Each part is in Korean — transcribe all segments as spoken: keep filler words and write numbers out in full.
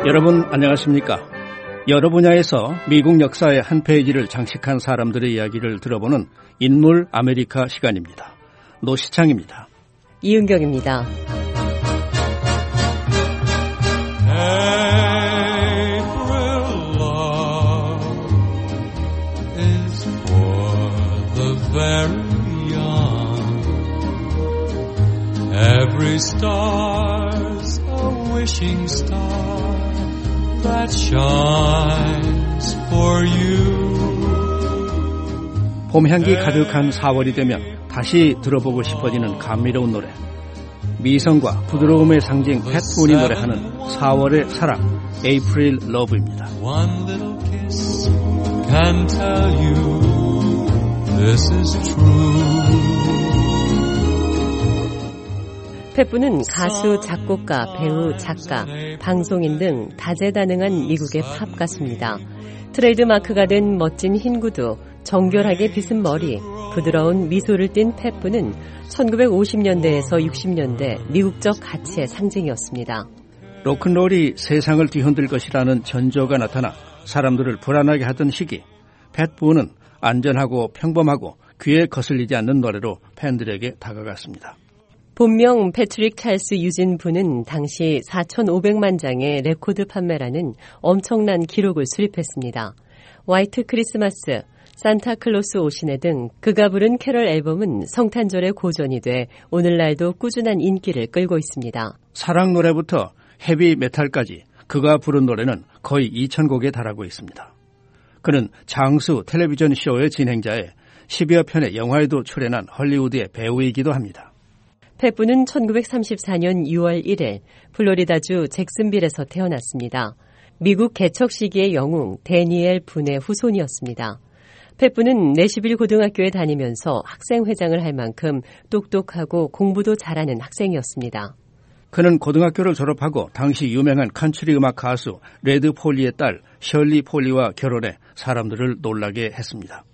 여러분 안녕하십니까? 여러 분야에서 미국 역사의 한 페이지를 장식한 사람들의 이야기를 들어보는 인물 아메리카 시간입니다. 노시창입니다. 이은경입니다. April love is for the very young. Every star's a wishing star that shines for you. 봄 향기 가득한 사월이 되면 다시 들어보고 싶어지는 감미로운 노래. 미성과 부드러움의 상징 팻본이 노래하는 사월의 사랑, April Love입니다. One little kiss can tell you this is true. 팻본은 가수, 작곡가, 배우, 작가, 방송인 등 다재다능한 미국의 팝 가수입니다. 트레이드 마크가 된 멋진 흰 구두, 정결하게 빗은 머리, 부드러운 미소를 띤 팻본은 천구백오십 년대에서 육십 년대 미국적 가치의 상징이었습니다. 로큰롤이 세상을 뒤흔들 것이라는 전조가 나타나 사람들을 불안하게 하던 시기, 팻본은 안전하고 평범하고 귀에 거슬리지 않는 노래로 팬들에게 다가갔습니다. 본명 패트릭 찰스 유진 부는 당시 사천오백만 장의 레코드 판매라는 엄청난 기록을 수립했습니다. 화이트 크리스마스, 산타클로스 오시네 등 그가 부른 캐럴 앨범은 성탄절의 고전이 돼 오늘날도 꾸준한 인기를 끌고 있습니다. 사랑 노래부터 헤비 메탈까지 그가 부른 노래는 거의 이천 곡에 달하고 있습니다. 그는 장수 텔레비전 쇼의 진행자에 십여 편의 영화에도 출연한 헐리우드의 배우이기도 합니다. 팻본은 천구백삼십사 년 유월 일일 플로리다주 잭슨빌에서 태어났습니다. 미국 개척 시기의 영웅 데니엘 분의 후손이었습니다. 팻본은 내시빌 고등학교에 다니면서 학생회장을 할 만큼 똑똑하고 공부도 잘하는 학생이었습니다. 그는 고등학교를 졸업하고 당시 유명한 컨트리 음악 가수 레드 폴리의 딸 셜리 폴리와 결혼해 사람들을 놀라게 했습니다.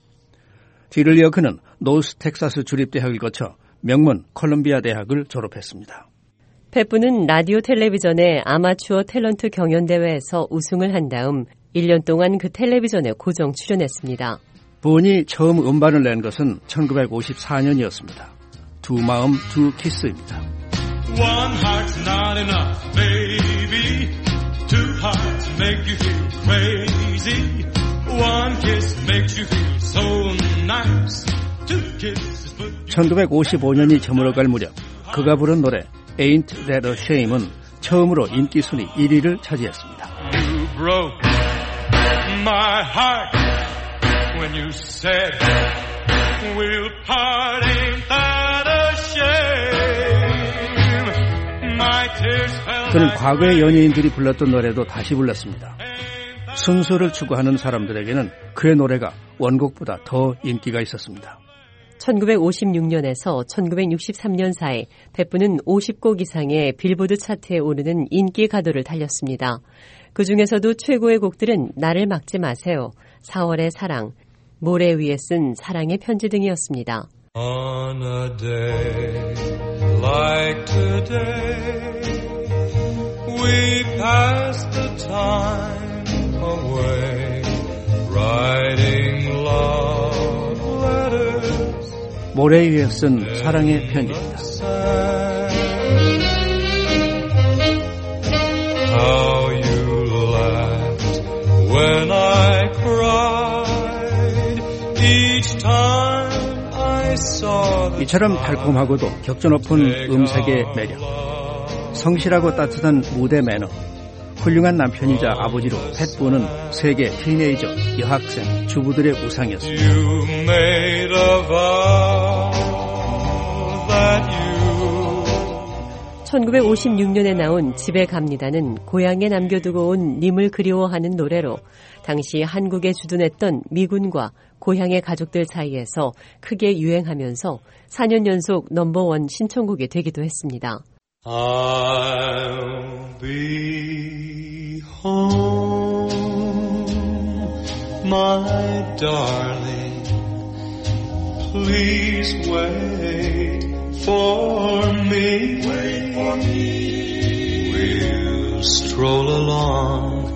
뒤를 이어 그는 노스 텍사스 주립대학을 거쳐 명문 콜롬비아 대학을 졸업했습니다. 팻본은 라디오 텔레비전의 아마추어 탤런트 경연대회에서 우승을 한 다음 일 년 동안 그 텔레비전에 고정 출연했습니다. 본이 처음 음반을 낸 것은 천구백오십사 년이었습니다. 두 마음 두 키스입니다. One heart's not enough, baby. Two hearts make you feel crazy. One kiss makes you feel so nice. Two kisses put you... 천구백오십오 년이 저물어갈 무렵 그가 부른 노래 Ain't That a Shame은 처음으로 인기 순위 일 위를 차지했습니다. You broke my heart when you said we'll part. Ain't that a shame? My tears fell. 그는 과거의 연예인들이 불렀던 노래도 다시 불렀습니다. 순수를 추구하는 사람들에게는 그의 노래가 원곡보다 더 인기가 있었습니다. 천구백오십육 년에서 천구백육십삼 년 사이 팻본은 오십 곡 이상의 빌보드 차트에 오르는 인기 가도를 달렸습니다. 그중에서도 최고의 곡들은 나를 막지 마세요, 사월의 사랑, 모래 위에 쓴 사랑의 편지 등이었습니다. On a day like today, we pass the time away, writing love letters. 모래 위에 쓴 사랑의 편지입니다. How you laughed when I cried each time I saw the 이처럼 달콤하고도 격조 높은 음색의 매력, 성실하고 따뜻한 무대 매너, 훌륭한 남편이자 아버지로 팻본은 세계 티네이저, 여학생, 주부들의 우상이었습니다. You made a vow that you 천구백오십육 년에 나온 집에 갑니다는 고향에 남겨두고 온 님을 그리워하는 노래로 당시 한국에 주둔했던 미군과 고향의 가족들 사이에서 크게 유행하면서 사 년 연속 넘버원 신청곡이 되기도 했습니다. I'll be home, my darling. Please wait for me. Wait for me. We'll we'll stroll along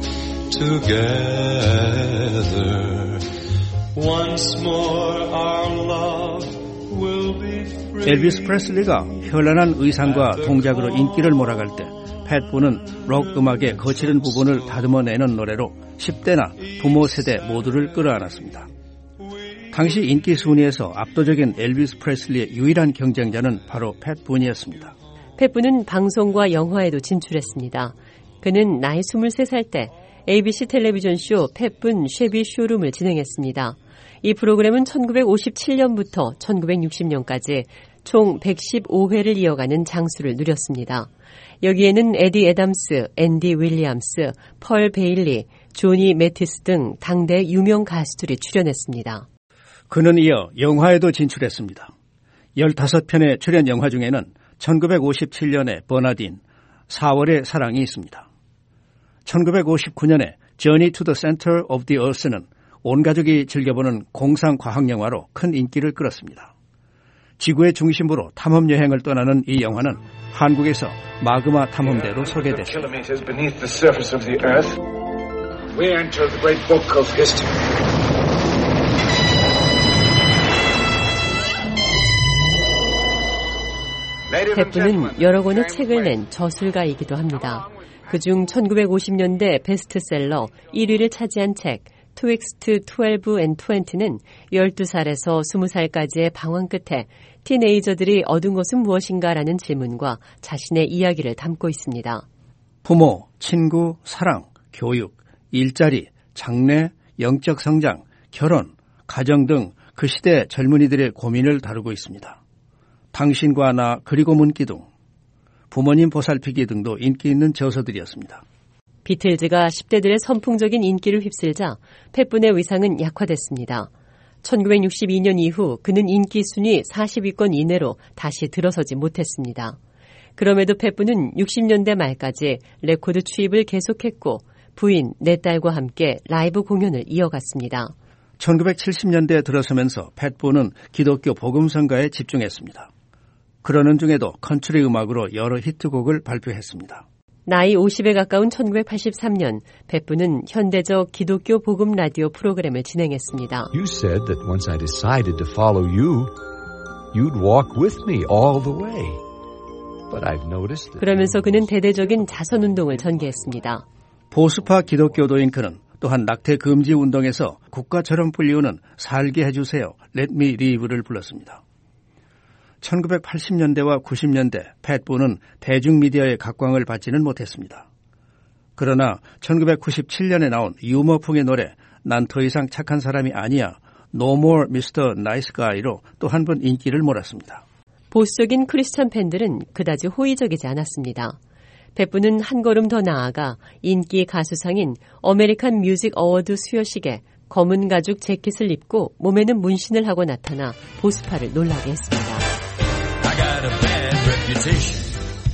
together. Once more our love will be free. 엘비스 프레슬리가 현란한 의상과 동작으로 인기를 몰아갈 때 팻보는 록 음악의 거칠은 부분을 다듬어내는 노래로 십 대나 부모 세대 모두를 끌어안았습니다. 당시 인기 순위에서 압도적인 엘비스 프레슬리의 유일한 경쟁자는 바로 팻분이었습니다. 팻분은 방송과 영화에도 진출했습니다. 그는 나이 스물세 살 때 에이비씨 텔레비전 쇼 팻분 쉐비 쇼룸을 진행했습니다. 이 프로그램은 천구백오십칠 년부터 천구백육십 년까지 총 백십오 회를 이어가는 장수를 누렸습니다. 여기에는 에디 애담스, 앤디 윌리엄스, 펄 베일리, 조니 매티스 등 당대 유명 가수들이 출연했습니다. 그는 이어 영화에도 진출했습니다. 열다섯 편의 출연 영화 중에는 천구백오십칠 년의 버나딘, 사월의 사랑이 있습니다. 천구백오십구 년에 Journey to the Center of the Earth는 온 가족이 즐겨보는 공상과학영화로 큰 인기를 끌었습니다. 지구의 중심부로 탐험여행을 떠나는 이 영화는 한국에서 마그마 탐험대로 소개됐습니다. 팻분은 여러 권의 책을 낸 저술가이기도 합니다. 그중 천구백오십 년대 베스트셀러 일 위를 차지한 책 트윅스트 십이 앤 이십는 열두 살에서 스무 살까지의 방황 끝에 티네이저들이 얻은 것은 무엇인가라는 질문과 자신의 이야기를 담고 있습니다. 부모, 친구, 사랑, 교육, 일자리, 장래, 영적 성장, 결혼, 가정 등 그 시대 젊은이들의 고민을 다루고 있습니다. 당신과 나 그리고 문기둥, 부모님 보살피기 등도 인기 있는 저서들이었습니다. 비틀즈가 십 대들의 선풍적인 인기를 휩쓸자 팻분의 위상은 약화됐습니다. 천구백육십이 년 이후 그는 인기 순위 사십 위권 이내로 다시 들어서지 못했습니다. 그럼에도 팻분은 육십 년대 말까지 레코드 취입을 계속했고 부인, 네 딸과 함께 라이브 공연을 이어갔습니다. 천구백칠십 년대에 들어서면서 팻분은 기독교 복음성가에 집중했습니다. 그러는 중에도 컨트리 음악으로 여러 히트곡을 발표했습니다. 나이 오십에 가까운 천구백팔십삼 년 팻분은 현대적 기독교 복음 라디오 프로그램을 진행했습니다. You said that once I decided to follow you, you'd walk with me all the way. But I've noticed that... 그러면서 그는 대대적인 자선운동을 전개했습니다. 보수파 기독교도인 그는 또한 낙태 금지 운동에서 국가처럼 불리우는 살게 해주세요, Let me live를 불렀습니다. 천구백팔십 년대와 구십 년대 팻분은 대중미디어의 각광을 받지는 못했습니다. 그러나 천구백구십칠 년에 나온 유머풍의 노래 난 더 이상 착한 사람이 아니야 No more 미스터 Nice Guy로 또 한 번 인기를 몰았습니다. 보수적인 크리스천 팬들은 그다지 호의적이지 않았습니다. 팻분은 한 걸음 더 나아가 인기 가수상인 어메리칸 뮤직 어워드 수여식에 검은 가죽 재킷을 입고 몸에는 문신을 하고 나타나 보수파를 놀라게 했습니다. I got a bad reputation.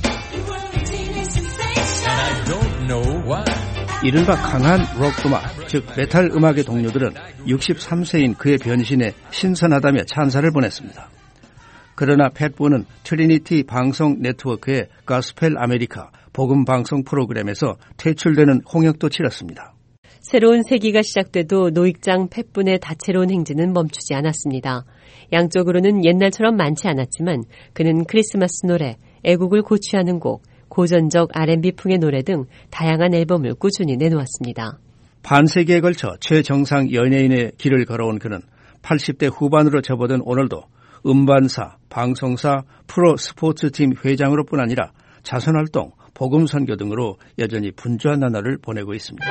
And I don't know why. 이른바 강한 록 음악, 즉 메탈 음악의 동료들은 육십삼 세인 그의 변신에 신선하다며 찬사를 보냈습니다. 그러나 팻분은 트리니티 방송 네트워크의 가스펠 아메리카 복음 방송 프로그램에서 퇴출되는 홍역도 치렀습니다. 새로운 세기가 시작돼도 노익장 팻분의 다채로운 행진은 멈추지 않았습니다. 양쪽으로는 옛날처럼 많지 않았지만 그는 크리스마스 노래, 애국을 고취하는 곡, 고전적 알앤비풍의 노래 등 다양한 앨범을 꾸준히 내놓았습니다. 반세기에 걸쳐 최정상 연예인의 길을 걸어온 그는 팔십 대 후반으로 접어든 오늘도 음반사, 방송사, 프로 스포츠팀 회장으로뿐 아니라 자선활동, 복음선교 등으로 여전히 분주한 나날을 보내고 있습니다.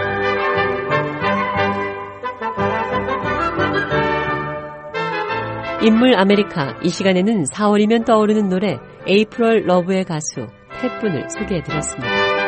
인물 아메리카, 이 시간에는 사월이면 떠오르는 노래 에이프럴 러브의 가수 팻분을 소개해드렸습니다.